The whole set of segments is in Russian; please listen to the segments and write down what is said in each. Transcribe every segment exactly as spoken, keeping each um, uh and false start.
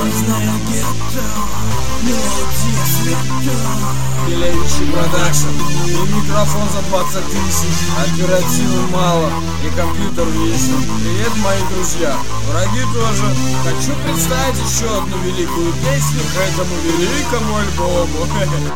Грозное гетто, мелодия света. Белевичи продакшн. И микрофон за двадцать тысяч. Оперативы мало и компьютер весен. Привет, мои друзья. Враги тоже. Хочу представить еще одну великую песню к этому великому альбому.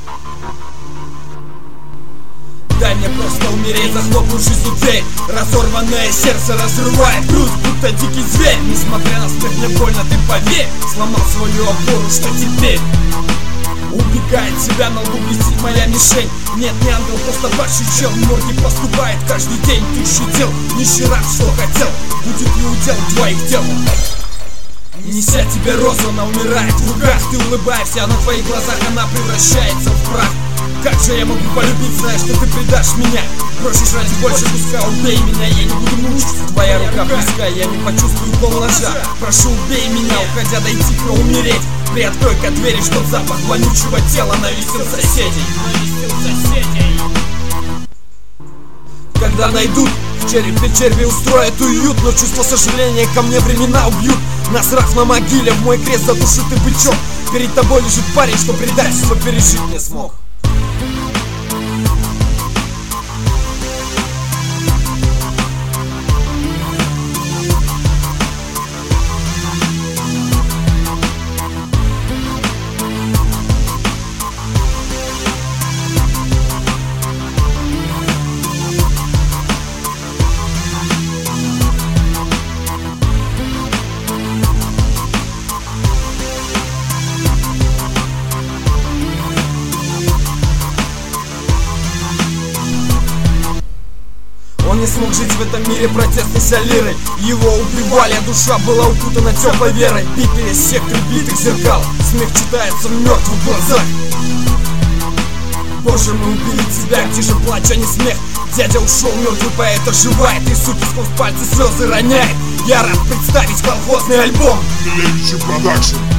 Дай мне просто умереть, захлопнув жизнью дверь. Разорванное сердце разрывает грудь, будто дикий зверь. Несмотря на смерть, мне больно, ты поверь. Сломал свою опору, что теперь? Убегает тебя, на лбу блестит моя мишень. Нет, не ангел, просто падший чел. В морге поступает каждый день тысячи дел. Нищий раб, что хотел, будет и удел твоих дел. Неся тебе розу, она умирает в руках. Ты улыбаешься, а на твоих глазах она превращается в прах. Как же я могу полюбить, зная, что ты предашь меня? Просишь ради больше куска, убей меня, я не буду мучиться. Твоя рука близка, я не почувствую кол ножа. Прошу, убей меня, уходя, дай тихо умереть. Приоткрой-ка двери, чтоб запах вонючего тела навестил соседей. Когда найдут, в черепе черви устроят уют. Но чувство сожаления ко мне времена убьют. Насрав на могиле, в мой крест задушит и бычок. Перед тобой лежит парень, что предательство пережить не смог. Он не смог жить в этом мире протестной лирой. Его убивали, а душа была укутана теплой верой. Битые секторы битых зеркал, смех читается в мертвых глазах. Боже, мы убили тебя, где же плач, а не смех? Дядя ушел, мертвый поэт оживает, и суки сквозь пальцы слезы роняет. Я рад представить колхозный альбом. Белевичи продакшн.